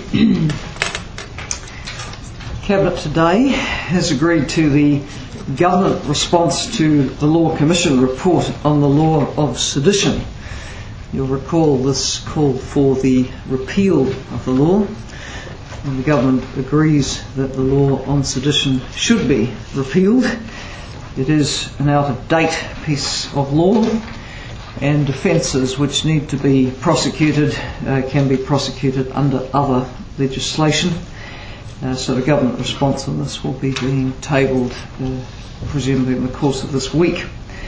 Cabinet today has agreed to the government response to the Law Commission report on the law of sedition. You'll recall this called for the repeal of the law, and the government agrees that the law on sedition should be repealed. It is an out-of-date piece of law, and offences which need to be prosecuted can be prosecuted under other legislation. So the government response on this will be being tabled presumably in the course of this week.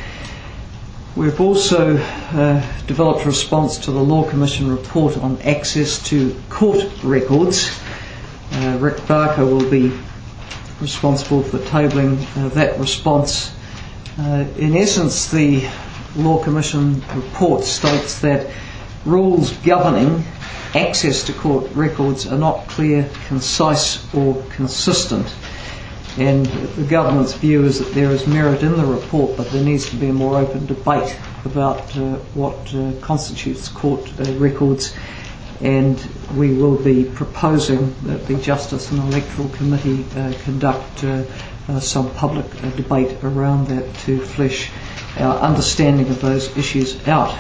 We've also developed a response to the Law Commission report on access to court records. Rick Barker will be responsible for tabling that response. In essence, the Law Commission report states that rules governing access to court records are not clear, concise or consistent. And the government's view is that there is merit in the report, but there needs to be a more open debate about what constitutes court records. And we will be proposing that the Justice and Electoral Committee conduct some public debate around that to flesh our understanding of those issues out.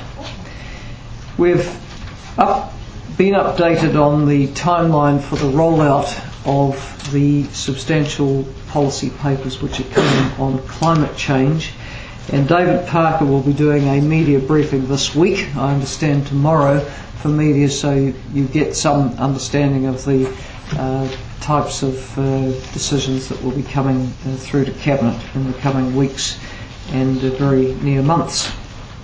We've been updated on the timeline for the rollout of the substantial policy papers which are coming on climate change, and David Parker will be doing a media briefing this week, I understand tomorrow, for media, so you get some understanding of the types of decisions that will be coming through to Cabinet in the coming weeks and very near months.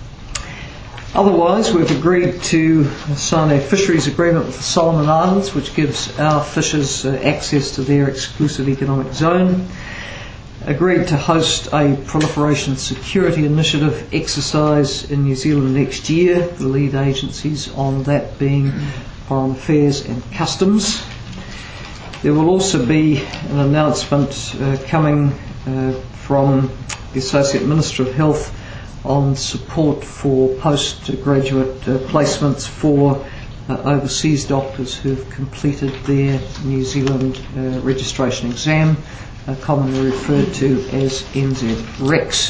Otherwise, we've agreed to sign a fisheries agreement with the Solomon Islands, which gives our fishers access to their exclusive economic zone. Agreed to host a proliferation security initiative exercise in New Zealand next year, the lead agencies on that being Foreign Affairs and Customs. There will also be an announcement coming from the Associate Minister of Health on support for postgraduate placements for overseas doctors who've completed their New Zealand registration exam, commonly referred to as NZREX.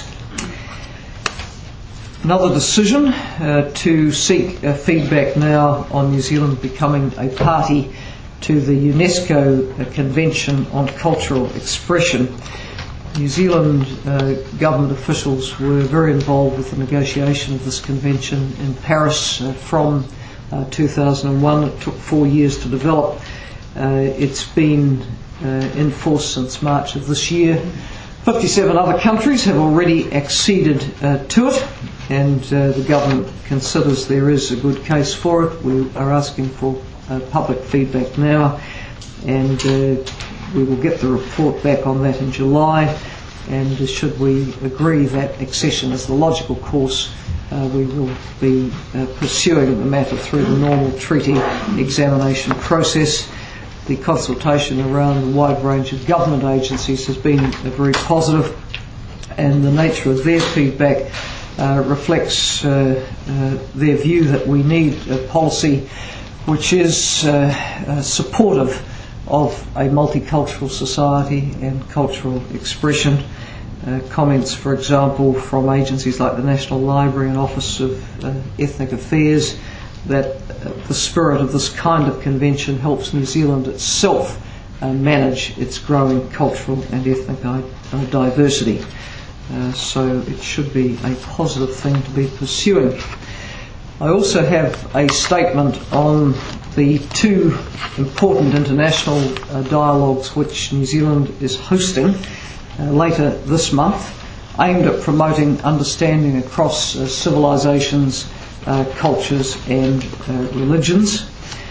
Another decision to seek feedback now on New Zealand becoming a party to the UNESCO Convention on Cultural Expression. New Zealand government officials were very involved with the negotiation of this convention in Paris from 2001. It took 4 years to develop. It's been in force since March of this year. 57 other countries have already acceded to it, and the government considers there is a good case for it. We are asking for public feedback now, and we will get the report back on that in July, and should we agree that accession is the logical course, we will be pursuing the matter through the normal treaty examination process. The consultation around a wide range of government agencies has been very positive, and the nature of their feedback reflects their view that we need a policy which is supportive of a multicultural society and cultural expression. Comments, for example, from agencies like the National Library and Office of Ethnic Affairs that the spirit of this kind of convention helps New Zealand itself manage its growing cultural and ethnic diversity. So it should be a positive thing to be pursuing. I also have a statement on the two important international dialogues which New Zealand is hosting later this month, aimed at promoting understanding across civilizations, cultures and religions.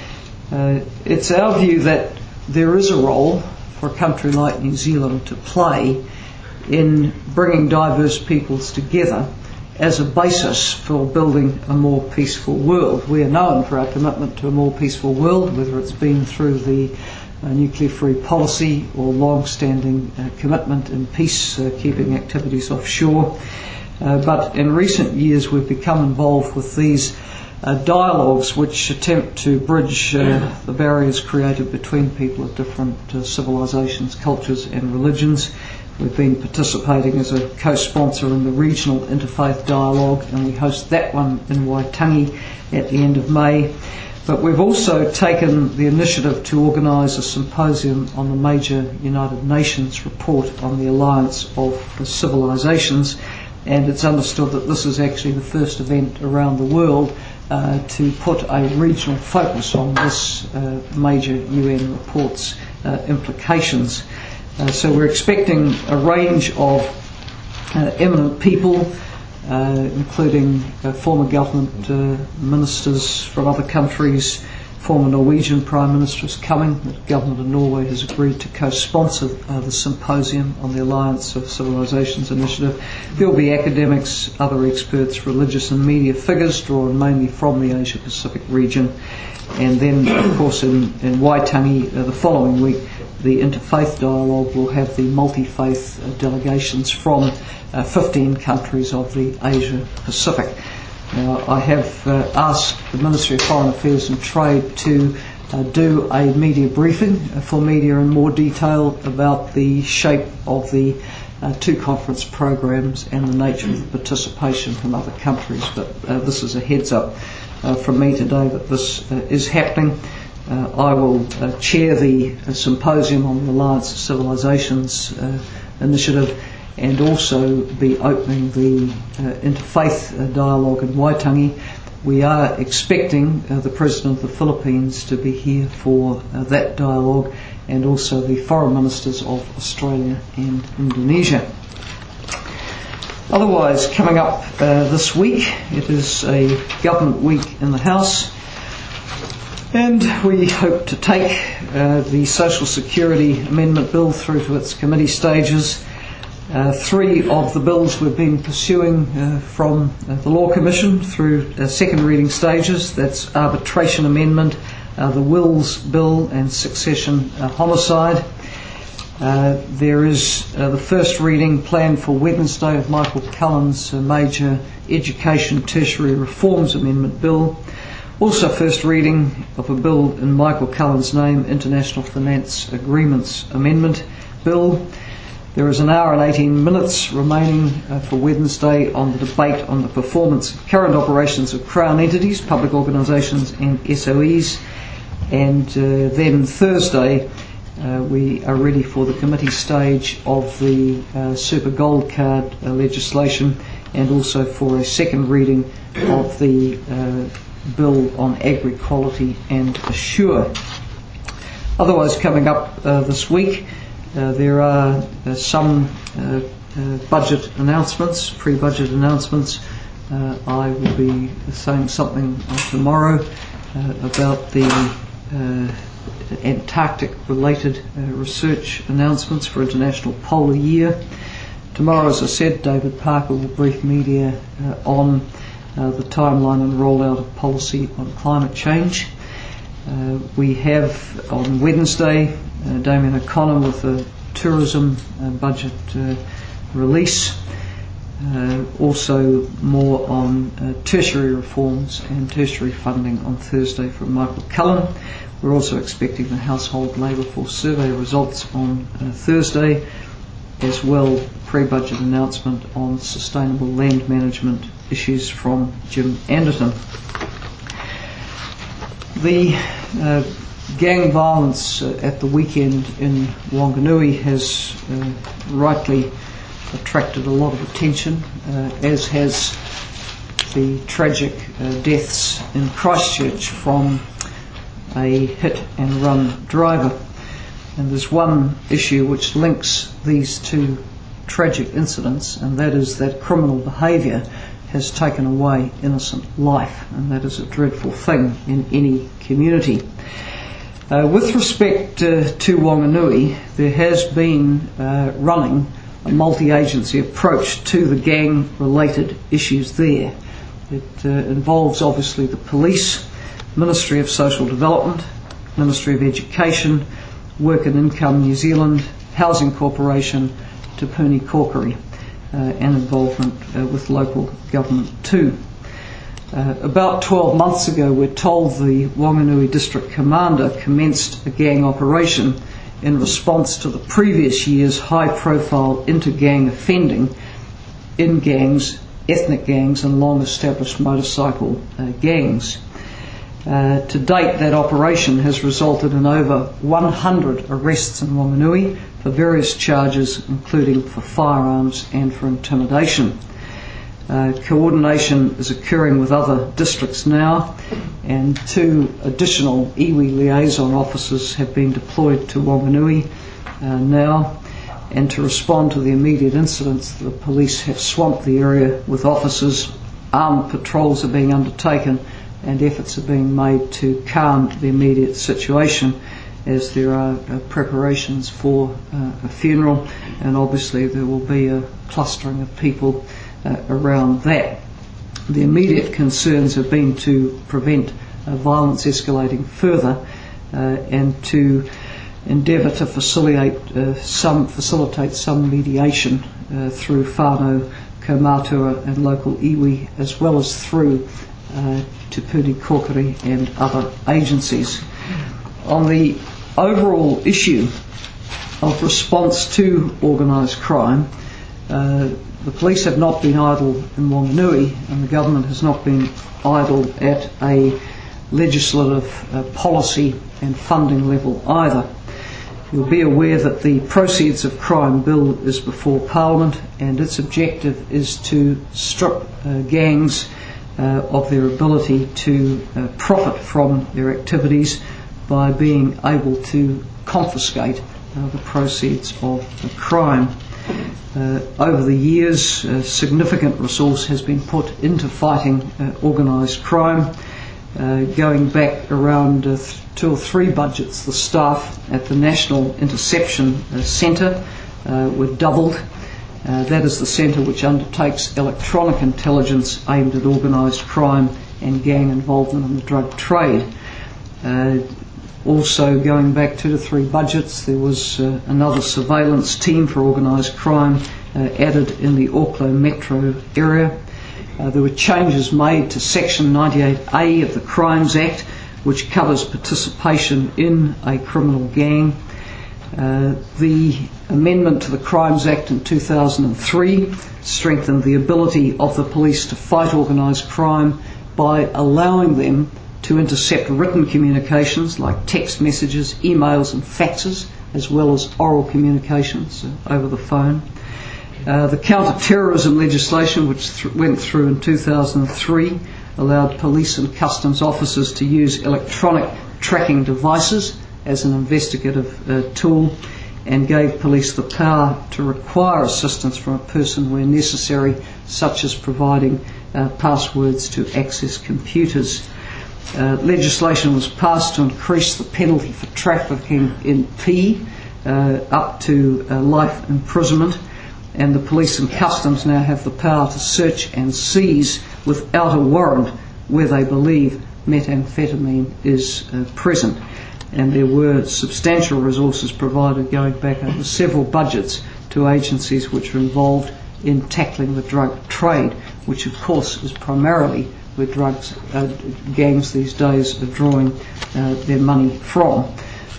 It's our view that there is a role for a country like New Zealand to play in bringing diverse peoples together as a basis for building a more peaceful world. We are known for our commitment to a more peaceful world, whether it's been through the nuclear-free policy or long-standing commitment in peacekeeping activities offshore. But in recent years we've become involved with these dialogues which attempt to bridge the barriers created between people of different civilisations, cultures and religions. We've been participating as a co-sponsor in the Regional Interfaith Dialogue, and we host that one in Waitangi at the end of May. But we've also taken the initiative to organise a symposium on the major United Nations report on the Alliance of Civilisations, and it's understood that this is actually the first event around the world to put a regional focus on this major UN report's implications. So we're expecting a range of eminent people, including former government ministers from other countries. Former Norwegian Prime Minister is coming. The government of Norway has agreed to co-sponsor the symposium on the Alliance of Civilisations initiative. There will be academics, other experts, religious and media figures drawn mainly from the Asia Pacific region. And then, of course, in Waitangi the following week, the Interfaith Dialogue will have the multi-faith delegations from 15 countries of the Asia Pacific. Now, I have asked the Ministry of Foreign Affairs and Trade to do a media briefing for media in more detail about the shape of the two conference programs and the nature of the participation from other countries. But this is a heads up from me today that this is happening. I will chair the symposium on the Alliance of Civilisations initiative, and also be opening the Interfaith Dialogue in Waitangi. We are expecting the President of the Philippines to be here for that dialogue, and also the Foreign Ministers of Australia and Indonesia. Otherwise, coming up this week, it is a government week in the House, and we hope to take the Social Security Amendment Bill through to its committee stages. Three of the bills we've been pursuing from the Law Commission through second reading stages. That's Arbitration Amendment, the Wills Bill and Succession Homicide. There is the first reading planned for Wednesday of Michael Cullen's Major Education Tertiary Reforms Amendment Bill. Also first reading of a bill in Michael Cullen's name, International Finance Agreements Amendment Bill. There is an hour and 18 minutes remaining for Wednesday on the debate on the performance of current operations of Crown entities, public organisations and SOEs. And then Thursday we are ready for the committee stage of the Super Gold Card legislation, and also for a second reading of the bill on agri-quality and Assure. Otherwise, coming up this week, there are some budget announcements, pre-budget announcements. I will be saying something tomorrow about the Antarctic-related research announcements for International Polar Year. Tomorrow, as I said, David Parker will brief media on the timeline and rollout of policy on climate change. We have on Wednesday Damien O'Connor with the tourism budget release. Also more on tertiary reforms and tertiary funding on Thursday from Michael Cullen. We're also expecting the Household Labour Force Survey results on Thursday, as well pre-budget announcement on sustainable land management issues from Jim Anderton. The gang violence at the weekend in Wanganui has rightly attracted a lot of attention, as has the tragic deaths in Christchurch from a hit and run driver. And there's one issue which links these two tragic incidents, and that is that criminal behaviour has taken away innocent life, and that is a dreadful thing in any community. With respect to Wanganui, there has been running a multi-agency approach to the gang-related issues there. It involves obviously the police, Ministry of Social Development, Ministry of Education, Work and Income New Zealand, Housing Corporation, Te Puni Kōkiri, and involvement with local government too. About 12 months ago, we're told the Whanganui District Commander commenced a gang operation in response to the previous year's high-profile inter-gang offending in gangs, ethnic gangs and long-established motorcycle gangs. To date, that operation has resulted in over 100 arrests in Whanganui for various charges, including for firearms and for intimidation. Coordination is occurring with other districts now, and 2 additional iwi liaison officers have been deployed to Whanganui now. And to respond to the immediate incidents, the police have swamped the area with officers. Armed patrols are being undertaken and efforts are being made to calm the immediate situation, as there are preparations for a funeral, and obviously there will be a clustering of people around that. The immediate concerns have been to prevent violence escalating further and to endeavour to facilitate some mediation through whānau, kaumātua and local iwi, as well as through Te Puni Kōkiri and other agencies. On the overall issue of response to organised crime, the police have not been idle in Whanganui, and the government has not been idle at a legislative, policy and funding level either. You'll be aware that the Proceeds of Crime Bill is before Parliament, and its objective is to strip gangs of their ability to profit from their activities by being able to confiscate the proceeds of the crime. Over the years, significant resource has been put into fighting organised crime. Going back around 2 or 3 budgets, the staff at the National Interception Centre were doubled. That is the centre which undertakes electronic intelligence aimed at organised crime and gang involvement in the drug trade. Also, going back 2 to 3 budgets, there was another surveillance team for organised crime added in the Auckland metro area. There were changes made to Section 98A of the Crimes Act, which covers participation in a criminal gang. The amendment to the Crimes Act in 2003 strengthened the ability of the police to fight organised crime by allowing them to intercept written communications like text messages, emails and faxes, as well as oral communications over the phone. The counter-terrorism legislation, which went through in 2003, allowed police and customs officers to use electronic tracking devices as an investigative tool, and gave police the power to require assistance from a person where necessary, such as providing passwords to access computers. Legislation was passed to increase the penalty for trafficking in up to life imprisonment, and the police and customs now have the power to search and seize without a warrant where they believe methamphetamine is present. And there were substantial resources provided going back over several budgets to agencies which are involved in tackling the drug trade, which of course is primarily where gangs these days are drawing their money from.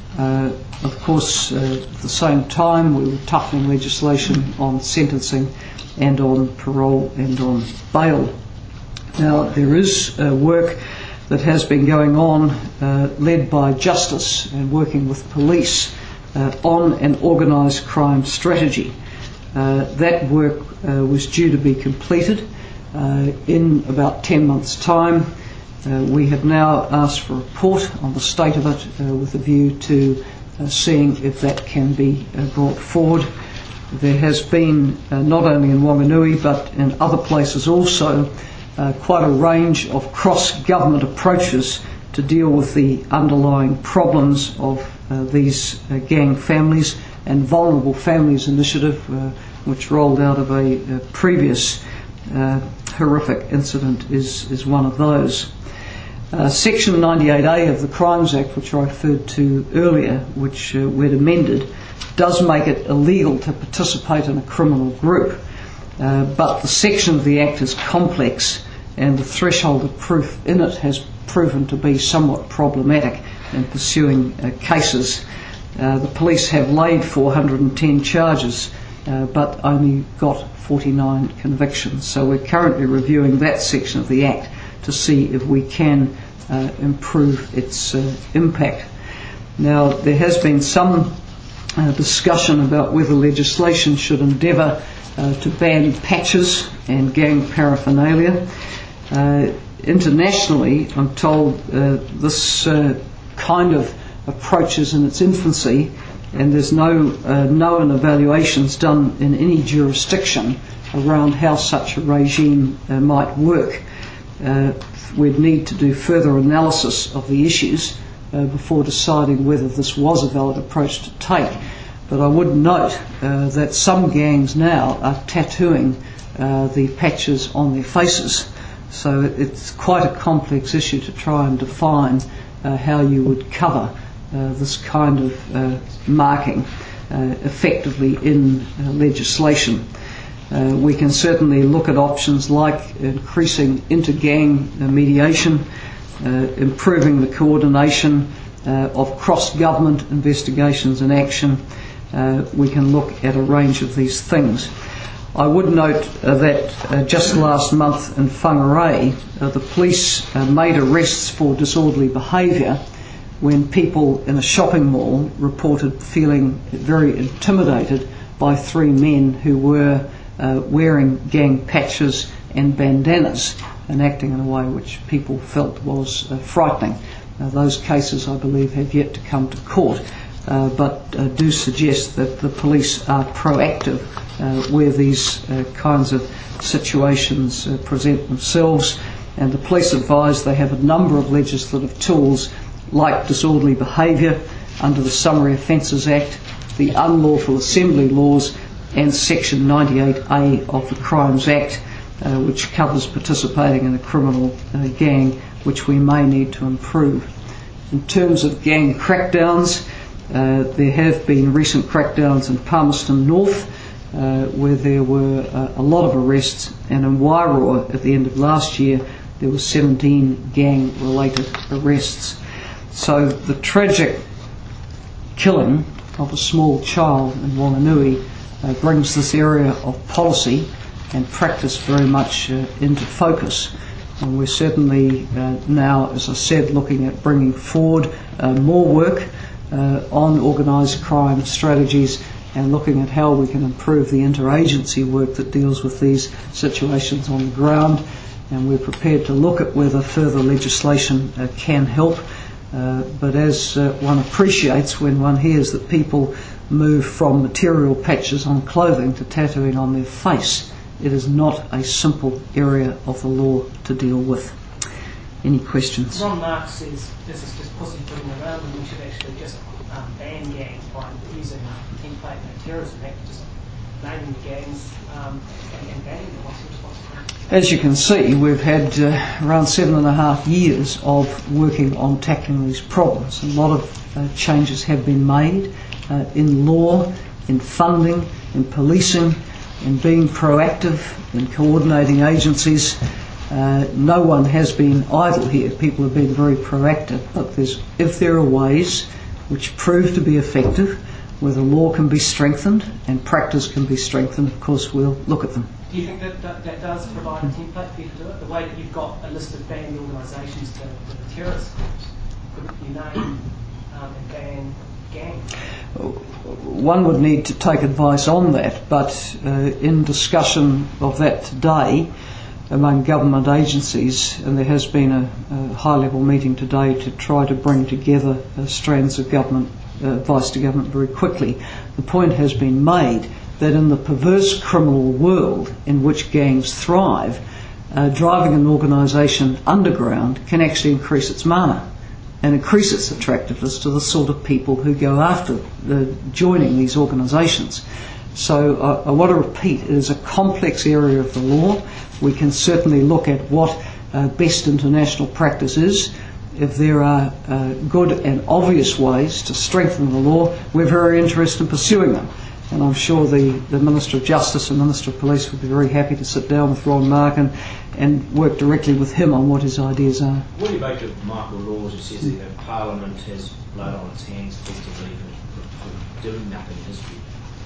Of course, at the same time, we were toughening legislation on sentencing and on parole and on bail. Now, there is work that has been going on, led by Justice and working with police on an organised crime strategy. That work was due to be completed in about 10 months' time. We have now asked for a report on the state of it with a view to seeing if that can be brought forward. There has been, not only in Whanganui but in other places also, quite a range of cross-government approaches to deal with the underlying problems of these gang families, and Vulnerable Families Initiative, which rolled out of a previous horrific incident, is one of those. Section 98A of the Crimes Act, which I referred to earlier, which we'd amended, does make it illegal to participate in a criminal group, but the section of the Act is complex and the threshold of proof in it has proven to be somewhat problematic in pursuing cases. The police have laid 410 charges, but only got 49 convictions. So we're currently reviewing that section of the Act to see if we can improve its impact. Now, there has been some discussion about whether legislation should endeavour to ban patches and gang paraphernalia. Internationally, I'm told this kind of approach is in its infancy, and there's no known evaluations done in any jurisdiction around how such a regime might work. We'd need to do further analysis of the issues before deciding whether this was a valid approach to take. But I would note that some gangs now are tattooing the patches on their faces. So it's quite a complex issue to try and define how you would cover this kind of marking effectively in legislation. We can certainly look at options like increasing inter-gang mediation, improving the coordination of cross-government investigations and action. We can look at a range of these things. I would note that just last month in Whangarei, the police made arrests for disorderly behaviour when people in a shopping mall reported feeling very intimidated by three men who were wearing gang patches and bandanas and acting in a way which people felt was frightening. Those cases, I believe, have yet to come to court, but do suggest that the police are proactive where these kinds of situations present themselves, and the police advise they have a number of legislative tools like disorderly behaviour under the Summary Offences Act, the Unlawful Assembly Laws, and Section 98A of the Crimes Act, which covers participating in a criminal gang, which we may need to improve. In terms of gang crackdowns, there have been recent crackdowns in Palmerston North, where there were a lot of arrests, and in Wairoa at the end of last year there were 17 gang-related arrests. So the tragic killing of a small child in Wanganui brings this area of policy and practice very much into focus. And we're certainly now, as I said, looking at bringing forward more work on organised crime strategies and looking at how we can improve the interagency work that deals with these situations on the ground. And we're prepared to look at whether further legislation can help. But as one appreciates when one hears that people move from material patches on clothing to tattooing on their face, it is not a simple area of the law to deal with. Any questions? Ron Marks says this is just pussyfooting around and we should actually just ban gangs by using a template in the Terrorism Act, just naming the gangs and banning them. What's the response to that? As you can see, we've had around 7.5 years of working on tackling these problems. A lot of changes have been made in law, in funding, in policing, in being proactive, in coordinating agencies. No one has been idle here. People have been very proactive. But if there are ways which prove to be effective, where the law can be strengthened and practice can be strengthened, of course we'll look at them. Do you think that does provide a template for you to do it? The way that you've got a list of banned organisations to the terrorist groups, could you name and ban gangs? One would need to take advice on that, but in discussion of that today among government agencies, and there has been a high-level meeting today to try to bring together strands of government advice to government very quickly, the point has been made that in the perverse criminal world in which gangs thrive, driving an organisation underground can actually increase its mana and increase its attractiveness to the sort of people who go after joining these organisations. So I want to repeat, it is a complex area of the law. We can certainly look at what best international practice is. If there are good and obvious ways to strengthen the law, we're very interested in pursuing them. And I'm sure the Minister of Justice and Minister of Police would be very happy to sit down with Ron Markin and work directly with him on what his ideas are. What do you make of Michael Laws, who says that Parliament has blood on its hands effectively for doing nothing in history?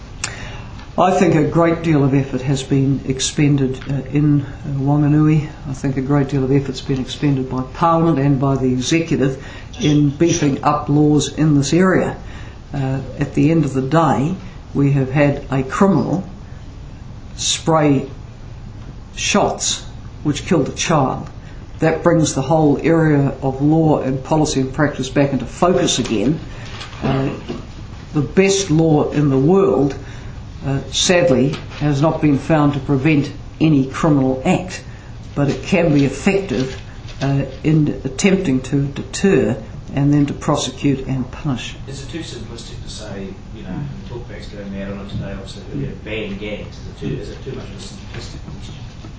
I think a great deal of effort has been expended in Wanganui. I think a great deal of effort has been expended by Parliament and by the Executive in beefing up laws in this area. At the end of the day, we have had a criminal spray shots which killed a child. That brings the whole area of law and policy and practice back into focus again. The best law in the world sadly has not been found to prevent any criminal act, but it can be effective in attempting to deter and then to prosecute and punish. Is it too simplistic to say, talkback's going mad on it today, obviously, ban gangs? Is it too much of a simplistic question?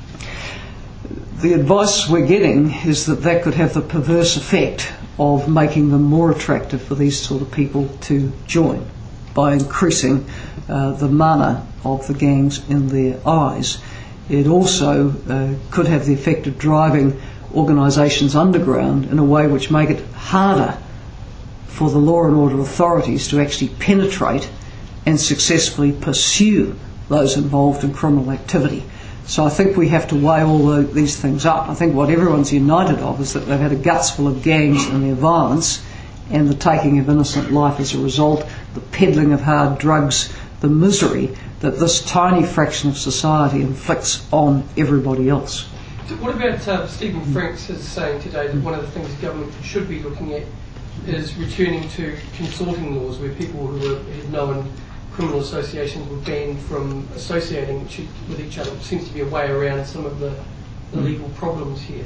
The advice we're getting is that could have the perverse effect of making them more attractive for these sort of people to join by increasing the mana of the gangs in their eyes. It also could have the effect of driving organisations underground in a way which make it harder for the law and order authorities to actually penetrate and successfully pursue those involved in criminal activity. So I think we have to weigh all these things up. I think what everyone's united of is that they've had a guts full of gangs and their violence and the taking of innocent life as a result, the peddling of hard drugs, the misery that this tiny fraction of society inflicts on everybody else. What about Stephen Franks is saying today that one of the things the government should be looking at is returning to consorting laws where people who had known criminal associations were banned from associating with each other? It seems to be a way around some of the legal problems here.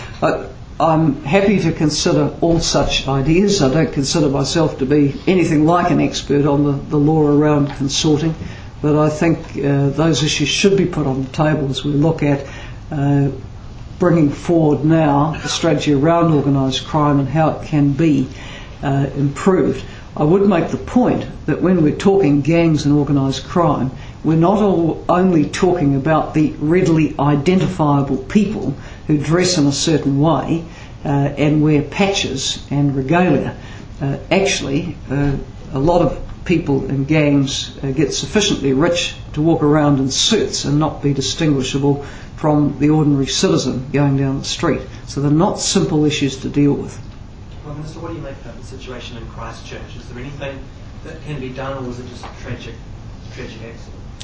I'm happy to consider all such ideas. I don't consider myself to be anything like an expert on the law around consorting, but I think those issues should be put on the table as we look at bringing forward now the strategy around organised crime and how it can be improved. I would make the point that when we're talking gangs and organised crime, we're not only talking about the readily identifiable people who dress in a certain way and wear patches and regalia. Actually, a lot of people in gangs get sufficiently rich to walk around in suits and not be distinguishable from the ordinary citizen going down the street. So they're not simple issues to deal with. Well, Minister, what do you make of the situation in Christchurch? Is there anything that can be done, or is it just a tragic accident?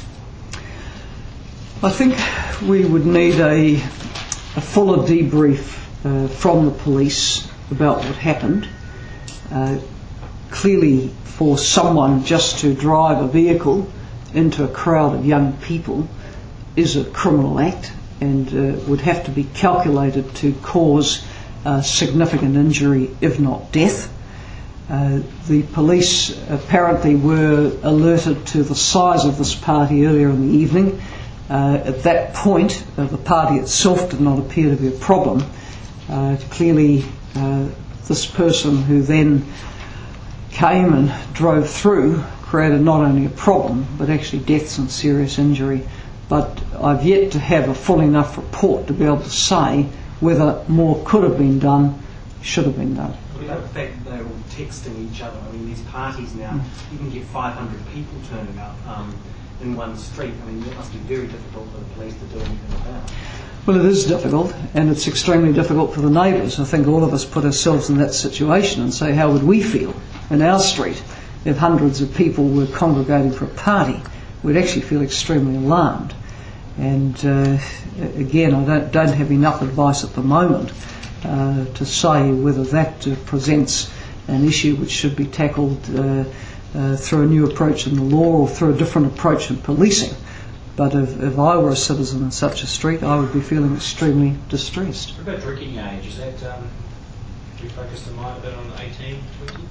I think we would need a fuller debrief from the police about what happened. Clearly, for someone just to drive a vehicle into a crowd of young people is a criminal act and would have to be calculated to cause significant injury, if not death. The police apparently were alerted to the size of this party earlier in the evening. At that point, the party itself did not appear to be a problem. Clearly, this person who then came and drove through created not only a problem, but actually deaths and serious injury. But I've yet to have a full enough report to be able to say whether more could have been done, should have been done. What about the fact that they're all texting each other? I mean, these parties now, you can get 500 people turning up in one street. I mean, it must be very difficult for the police to do anything about. Well, it is difficult, and it's extremely difficult for the neighbours. I think all of us put ourselves in that situation and say, how would we feel in our street if hundreds of people were congregating for a party? We'd actually feel extremely alarmed. And again, I don't have enough advice at the moment to say whether that presents an issue which should be tackled through a new approach in the law or through a different approach in policing. But if I were a citizen in such a street, I would be feeling extremely distressed. What about drinking age? Is that, we focused the mind a bit on 18, 20?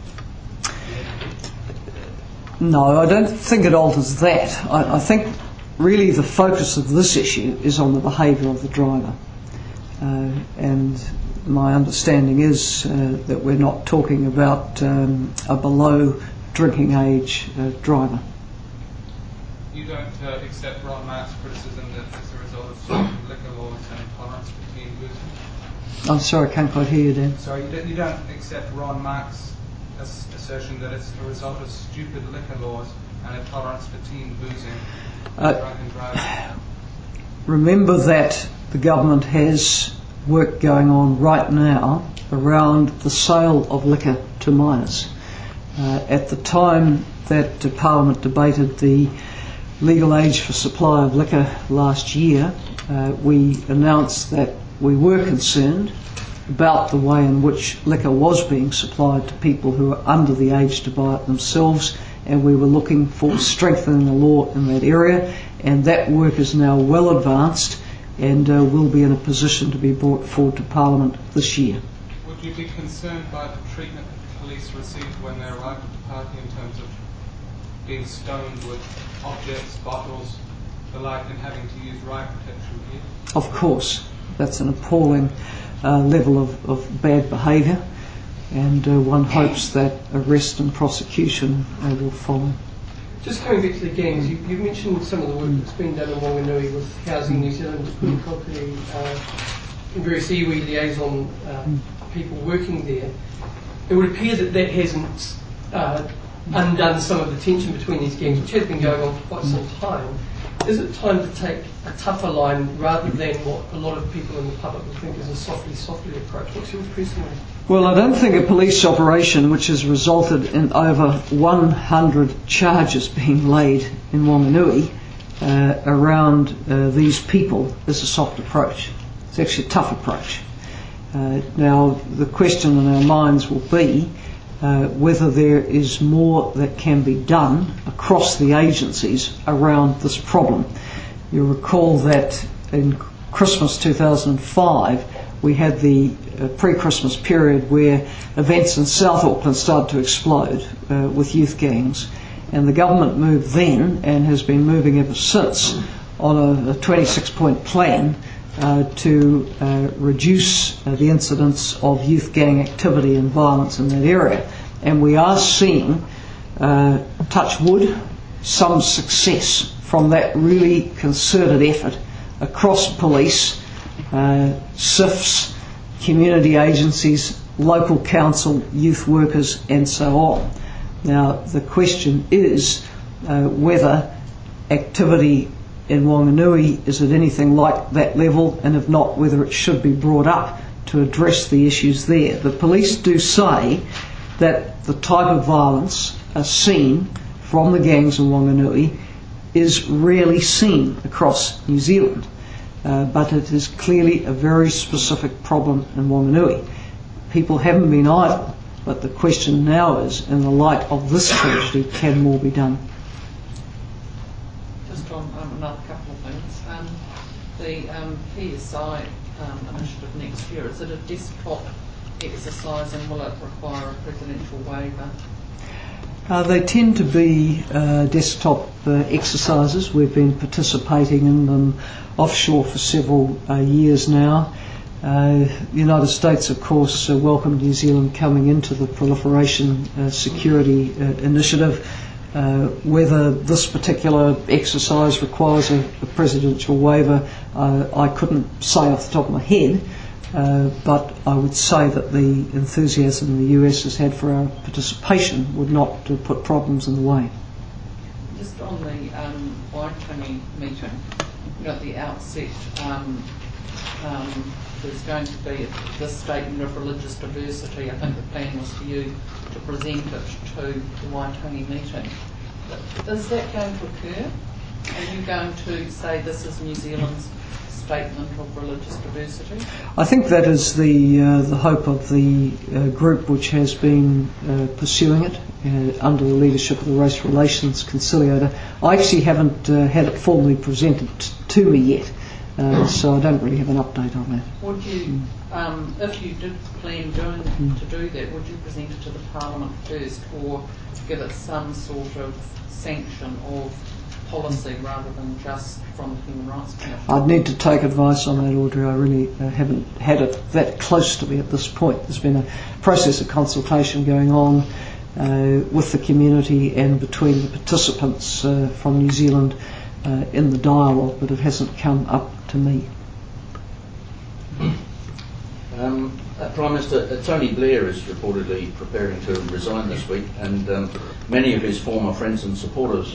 No, I don't think it alters that. I think really the focus of this issue is on the behaviour of the driver. And my understanding is that we're not talking about a below drinking age driver. you don't accept Ron Mark's criticism that as a result of stupid liquor laws and intolerance for teen boozing? I'm sorry, I can't quite hear you, Dan. Sorry, you don't accept Ron Mark's assertion that it's a result of stupid liquor laws and intolerance for teen boozing and drunken driving? Remember that the government has work going on right now around the sale of liquor to minors. At the time that Parliament debated the legal age for supply of liquor last year, we announced that we were concerned about the way in which liquor was being supplied to people who are under the age to buy it themselves, and we were looking for strengthening the law in that area, and that work is now well advanced and will be in a position to be brought forward to Parliament this year. Would you be concerned by the treatment that the police received when they arrived at the party in terms of being stoned with objects, bottles, the like, and having to use riot protection gear? Of course, that's an appalling level of bad behaviour, and one hopes that arrest and prosecution will follow. Just coming back to the gangs, you mentioned some of the work that's been done in Wanganui with Housing New Zealand, Pukekohe, and various iwi liaison people working there. It would appear that that hasn't undone some of the tension between these gangs, which has been going on for quite some time. Is it time to take a tougher line rather than what a lot of people in the public would think is a softly approach? What's your personal? Well, I don't think a police operation which has resulted in over 100 charges being laid in Wanganui around these people is a soft approach. It's actually a tough approach. Now, the question in our minds will be whether there is more that can be done across the agencies around this problem. You'll recall that in Christmas 2005 we had the pre-Christmas period where events in South Auckland started to explode with youth gangs, and the government moved then and has been moving ever since on a 26-point plan to reduce the incidence of youth gang activity and violence in that area. And we are seeing, touch wood, some success from that really concerted effort across police, SIFs, community agencies, local council, youth workers and so on. Now the question is whether activity in Wanganui is at anything like that level, and if not, whether it should be brought up to address the issues there. The police do say that the type of violence seen from the gangs in Wanganui is rarely seen across New Zealand, but it is clearly a very specific problem in Wanganui. People haven't been idle, but the question now is, in the light of this tragedy, can more be done? Just on another couple of things. The PSI initiative next year, is it a desktop exercise and will it require a presidential waiver? They tend to be desktop exercises. We've been participating in them offshore for several years now. The United States, of course, welcomed New Zealand coming into the Proliferation Security Initiative. Whether this particular exercise requires a presidential waiver, I couldn't say off the top of my head, but I would say that the enthusiasm the US has had for our participation would not put problems in the way. Just on the Waitangi meeting, at the outset, there's going to be this statement of religious diversity. I think the plan was for you to present it to the Waitangi meeting. Is that going to occur? Are you going to say this is New Zealand's statement of religious diversity? I think that is the hope of the group which has been pursuing it under the leadership of the Race Relations Conciliator. I actually haven't had it formally presented to me yet, so I don't really have an update on that. Would you, if you did plan to do that, would you present it to the Parliament first, or give it some sort of sanction of policy rather than just from the Human Rights Commission? I'd need to take advice on that, Audrey. I really haven't had it that close to me at this point. There's been a process of consultation going on. with the community and between the participants from New Zealand in the dialogue, but it hasn't come up to me. Prime Minister, Tony Blair is reportedly preparing to resign this week, and many of his former friends and supporters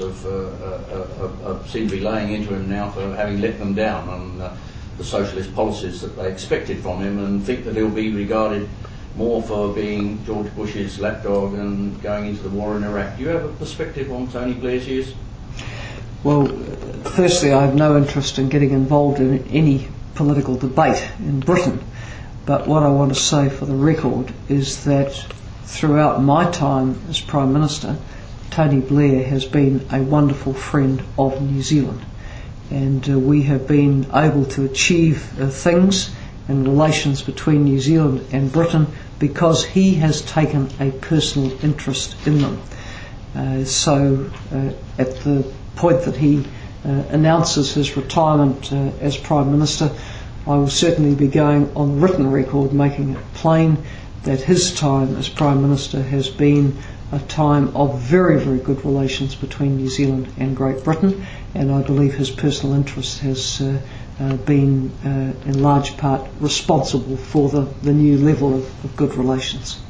seem to be laying into him now for having let them down on the socialist policies that they expected from him, and think that he'll be regarded more for being George Bush's lapdog and going into the war in Iraq. Do you have a perspective on Tony Blair's years? Well, firstly, I have no interest in getting involved in any political debate in Britain. But what I want to say for the record is that throughout my time as Prime Minister, Tony Blair has been a wonderful friend of New Zealand. And we have been able to achieve things in relations between New Zealand and Britain because he has taken a personal interest in them. So at the point that he announces his retirement as Prime Minister, I will certainly be going on written record making it plain that his time as Prime Minister has been a time of very, very good relations between New Zealand and Great Britain, and I believe his personal interest has been in large part responsible for the new level of good relations.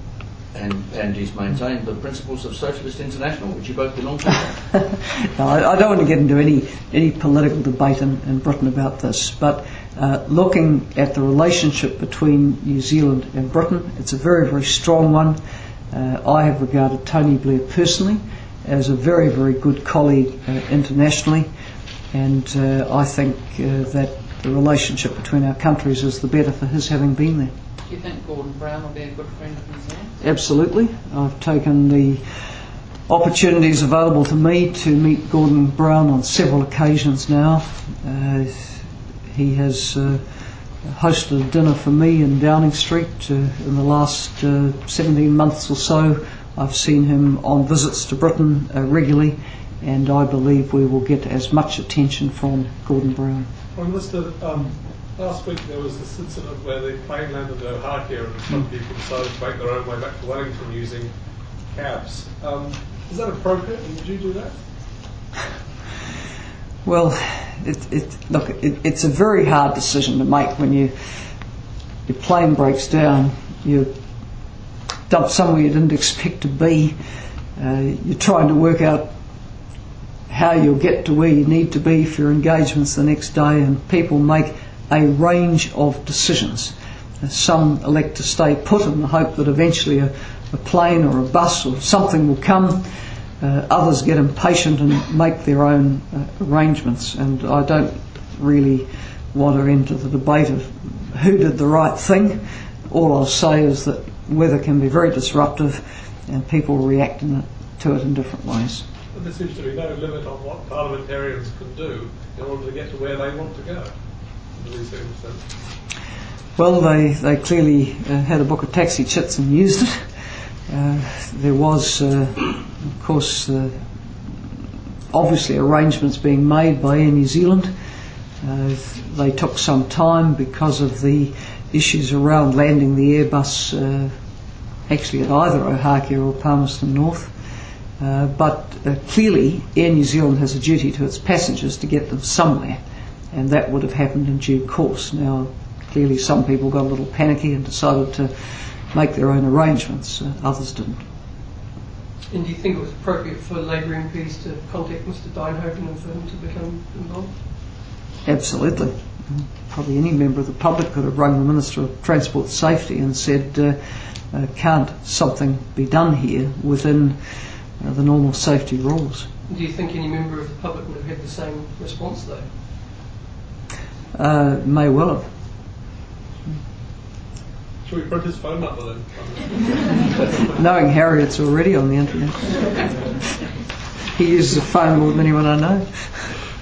And he's maintained the principles of Socialist International, which you both belong to. No, I don't want to get into any political debate in Britain about this, but looking at the relationship between New Zealand and Britain, it's a very, very strong one. I have regarded Tony Blair personally as a very, very good colleague internationally, and I think that the relationship between our countries is the better for his having been there. Do you think Gordon Brown will be a good friend of New Zealand? Absolutely. I've taken the opportunities available to me to meet Gordon Brown on several occasions now. He has hosted a dinner for me in Downing Street in the last 17 months or so. I've seen him on visits to Britain regularly, and I believe we will get as much attention from Gordon Brown. Prime Minister, last week there was this incident where the plane landed at Ohakea and some people decided to make their own way back to Wellington using cabs. Is that appropriate, and would you do that? Well, it's a very hard decision to make when your plane breaks down. You're dumped somewhere you didn't expect to be. You're trying to work out how you'll get to where you need to be for your engagements the next day, and people make a range of decisions. Some elect to stay put in the hope that eventually a plane or a bus or something will come. Others get impatient and make their own arrangements, and I don't really want to enter the debate of who did the right thing. All I'll say is that weather can be very disruptive and people react to it in different ways. But there seems to be no limit on what parliamentarians can do in order to get to where they want to go under these circumstances. Well, they clearly had a book of taxi chits and used it. There was, of course, obviously arrangements being made by Air New Zealand. They took some time because of the issues around landing the Airbus actually at either Ohakea or Palmerston North. But clearly Air New Zealand has a duty to its passengers to get them somewhere, and that would have happened in due course. Now, clearly some people got a little panicky and decided to make their own arrangements. Others didn't. And do you think it was appropriate for Labour MPs to contact Mr Dijnhoven and for him to become involved? Absolutely. Probably any member of the public could have rung the Minister of Transport Safety and said, can't something be done here within the normal safety rules? Do you think any member of the public would have had the same response though? May well have. Should we print his phone number then? Knowing Harry, it's already on the internet. He uses a phone more than anyone I know.